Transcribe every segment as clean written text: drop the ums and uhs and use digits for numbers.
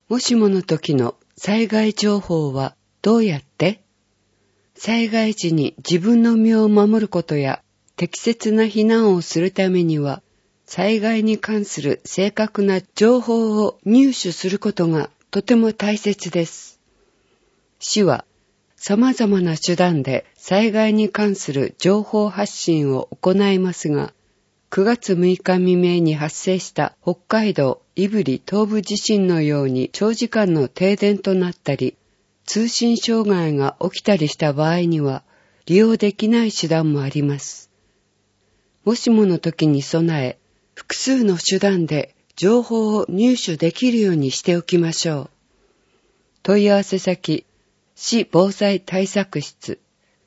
もしもの時の災害情報はどうやって？災害時に自分の身を守ることや適切な避難をするためには、災害に関する正確な情報を入手することがとても大切です。市は様々な手段で災害に関する情報発信を行いますが、9月6日未明に発生した北海道胆振東部地震のように長時間の停電となったり、通信障害が起きたりした場合には利用できない手段もあります。もしもの時に備え、複数の手段で情報を入手できるようにしておきましょう。問い合わせ先、市防災対策室。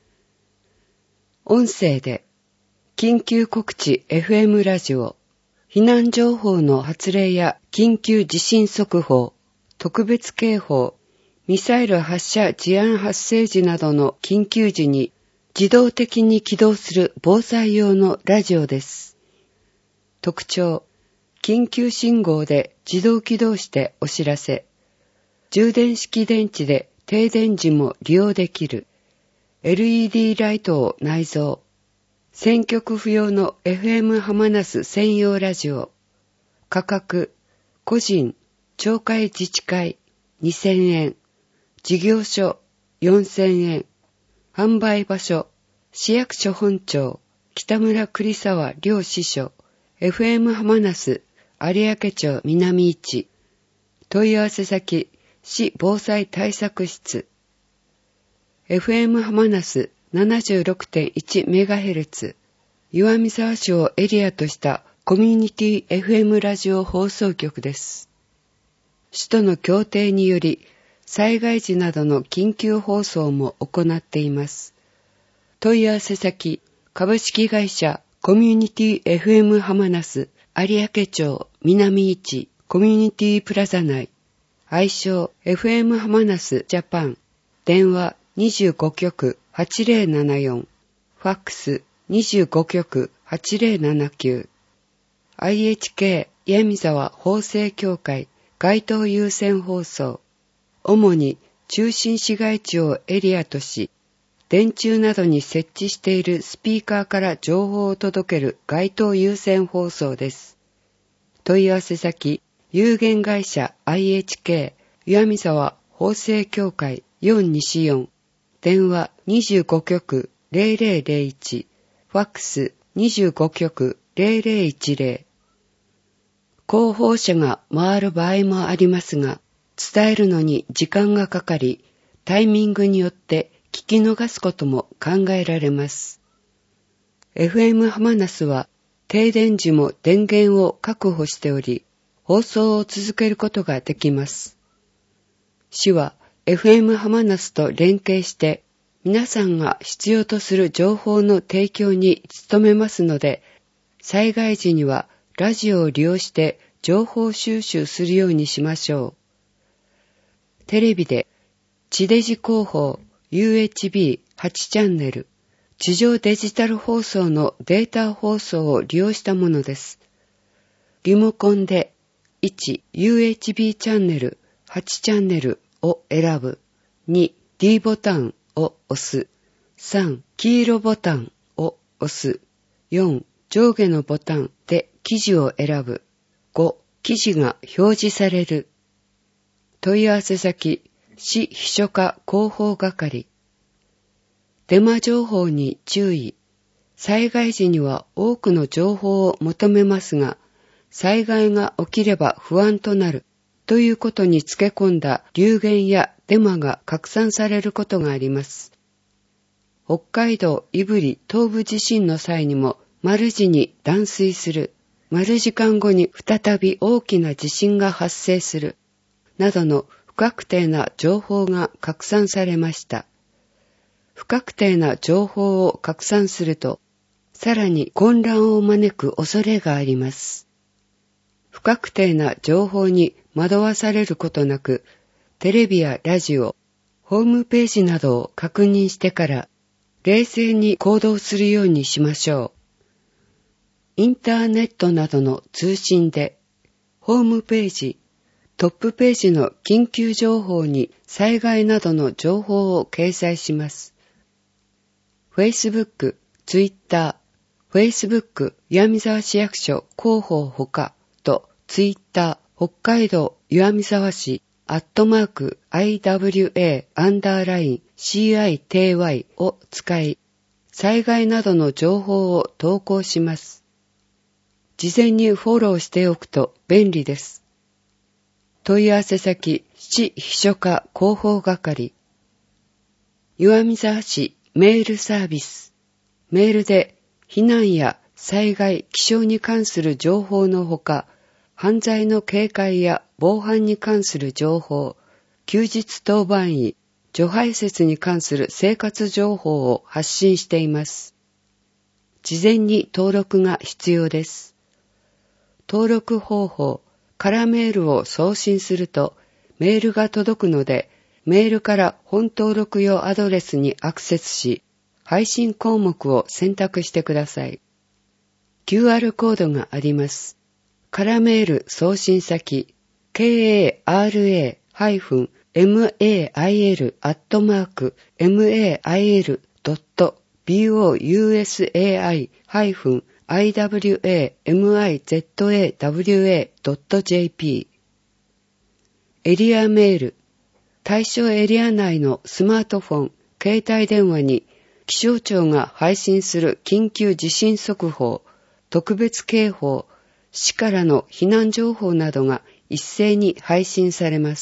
音声で緊急告知 FM ラジオ、避難情報の発令や緊急地震速報、特別警報、ミサイル発射事案発生時などの緊急時に自動的に起動する防災用のラジオです。特徴、緊急信号で自動起動してお知らせ。充電式電池で停電時も利用できる。LED ライトを内蔵。選曲不要の FM ハマナス専用ラジオ。価格、個人、町会自治会2000円。事業所4000円。販売場所、市役所本庁、北村栗沢両支所、FM ハマナス有明町南市。問い合わせ先、市防災対策室。FM ハマナス 76.1MHz、岩見沢市をエリアとしたコミュニティ FM ラジオ放送局です。市との協定により、災害時などの緊急放送も行っています。問い合わせ先、株式会社コミュニティ FM ハマナス有明町南市コミュニティプラザ内。愛称 FM ハマナスジャパン。電話25局8074。ファックス25局8079。IHK 岩見沢法制協会街頭優先放送。主に中心市街地をエリアとし、電柱などに設置しているスピーカーから情報を届ける街頭優先放送です。問い合わせ先、有限会社 IHK 岩見沢法制協会4西4。電話25局0001。ファックス25局0010。広報車が回る場合もありますが、伝えるのに時間がかかり、タイミングによって聞き逃すことも考えられます。FM ハマナスは停電時も電源を確保しており、放送を続けることができます。市は FM ハマナスと連携して皆さんが必要とする情報の提供に努めますので、災害時にはラジオを利用して情報収集するようにしましょう。テレビで地デジ広報 UHB8 チャンネル、地上デジタル放送のデータ放送を利用したものです。リモコンで1 UHB チャンネル8チャンネルを選ぶ。2 D ボタンを押す。3黄色ボタンを押す。4上下のボタンで記事を選ぶ。5記事が表示される。問い合わせ先、市秘書課広報係。デマ情報に注意。災害時には多くの情報を求めますが、災害が起きれば不安となるということにつけ込んだ流言やデマが拡散されることがあります。北海道胆振東部地震の際にも丸時に断水する、丸時間後に再び大きな地震が発生する、などの不確定な情報が拡散されました。不確定な情報を拡散すると、さらに混乱を招く恐れがあります。不確定な情報に惑わされることなく、テレビやラジオ、ホームページなどを確認してから、冷静に行動するようにしましょう。インターネットなどの通信で、ホームページ、 トップページの緊急情報に災害などの情報を掲載します。Facebook、Twitter、Facebook 岩見沢市役所広報ほかと Twitter 北海道岩見沢市@IWA_CITY を使い、災害などの情報を投稿します。事前にフォローしておくと便利です。問い合わせ先、市秘書課広報係。岩見沢市メールサービス。メールで避難や災害、気象に関する情報のほか、犯罪の警戒や防犯に関する情報、休日当番医、除排泄に関する生活情報を発信しています。事前に登録が必要です。登録方法、空メールを送信するとメールが届くので、メールから本登録用アドレスにアクセスし、配信項目を選択してください。QR コードがあります。空メール送信先、karail-mail@mail.iwamizawa.jp エリアメール、対象エリア内のスマートフォン、携帯電話に気象庁が配信する緊急地震速報、特別警報、市からの避難情報などが一斉に配信されます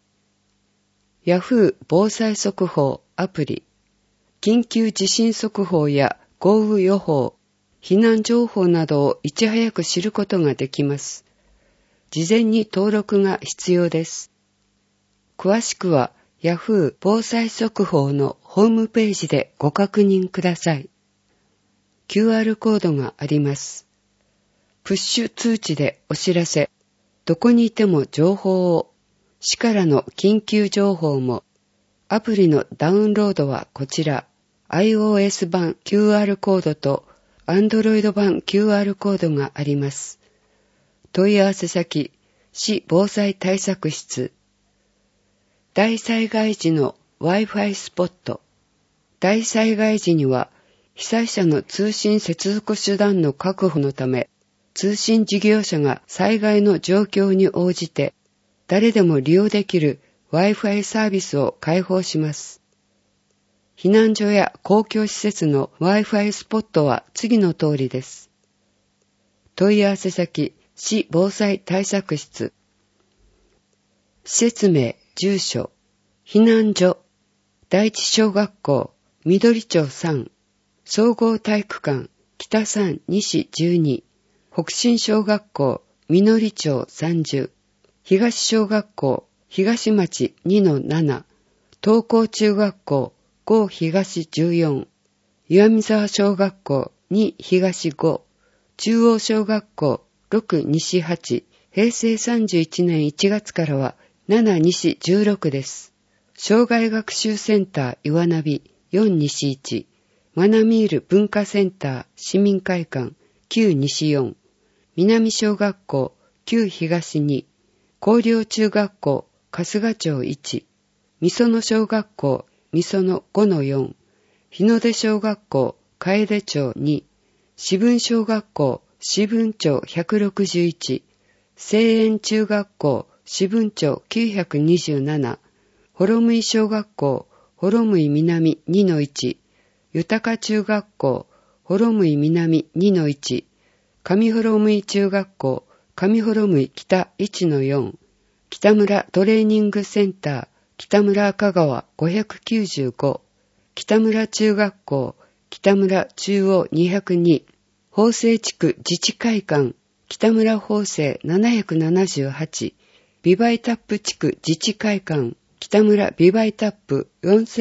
。Yahoo 防災速報アプリ、緊急地震速報や豪雨予報、避難情報などをいち早く知ることができます。事前に登録が必要です。詳しくは Yahoo 防災速報のホームページでご確認ください。QR コードがあります。プッシュ通知でお知らせ、どこにいても情報を、市からの緊急情報も、アプリのダウンロードはこちら、iOS 版 QR コードと Android 版 QR コードがあります。問い合わせ先、市防災対策室。大災害時の Wi-Fi スポット。大災害時には、被災者の通信接続手段の確保のため、通信事業者が災害の状況に応じて、誰でも利用できる Wi-Fi サービスを開放します。避難所や公共施設の Wi-Fi スポットは次の通りです。問い合わせ先、市防災対策室。施設名、住所、避難所、第一小学校、緑町3、総合体育館、北3西12、北新小学校、緑町30、東小学校、東町 2-7、東高中学校、5東14、岩見沢小学校、2東5、中央小学校、6西8、平成31年1月からは7西16です。障害学習センター岩ナビ4西1、マナミール文化センター市民会館9西4、南小学校9東2、広陵中学校春日町1、みその小学校みその 5-4、日の出小学校楓町2、四分小学校四分町161、西園中学校四分町927、幌向小学校幌向南 2-1、豊中学校幌向南 2-1、上幌向中学校上幌向北 1-4、北村トレーニングセンター北村赤川595、北村中学校北村中央202、法政地区自治会館北村法政778、ビバイタップ地区自治会館北村ビバイタップ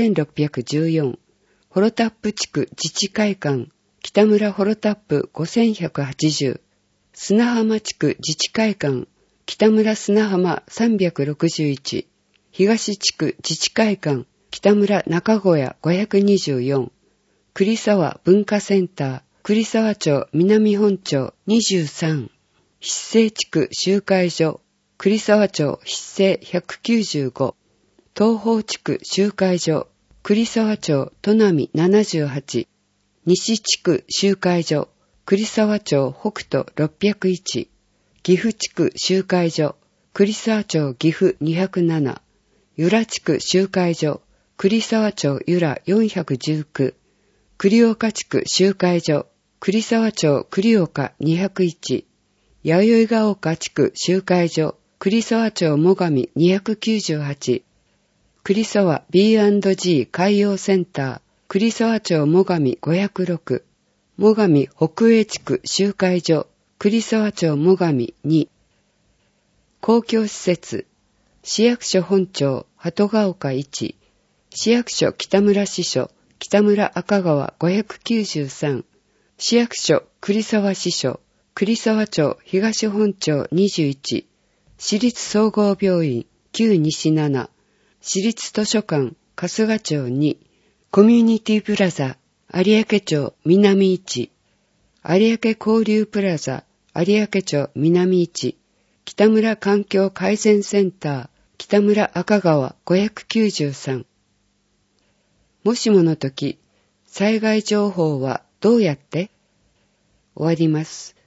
4614、ホロタップ地区自治会館北村ホロタップ5180、砂浜地区自治会館北村砂浜361、東地区自治会館北村中小屋524、栗沢文化センター栗沢町南本町23、筆生地区集会所栗沢町筆生195、東方地区集会所、栗沢町都並78、西地区集会所、栗沢町北斗601、岐阜地区集会所、栗沢町岐阜207、由良地区集会所、栗沢町由良419、栗岡地区集会所、栗沢町栗岡201、弥生ヶ丘地区集会所、栗沢町最上298、栗沢 B&G 海洋センター、栗沢町最上506、最上北栄地区集会所、栗沢町最上2、公共施設、市役所本町鳩ヶ丘1、市役所北村支所、北村赤川593、市役所栗沢支所、栗沢町東本町21、市立総合病院旧西7、市立図書館春日町2、コミュニティプラザ有明町南1、有明交流プラザ有明町南1、北村環境改善センター北村赤川593。もしもの時、災害情報はどうやって？終わります。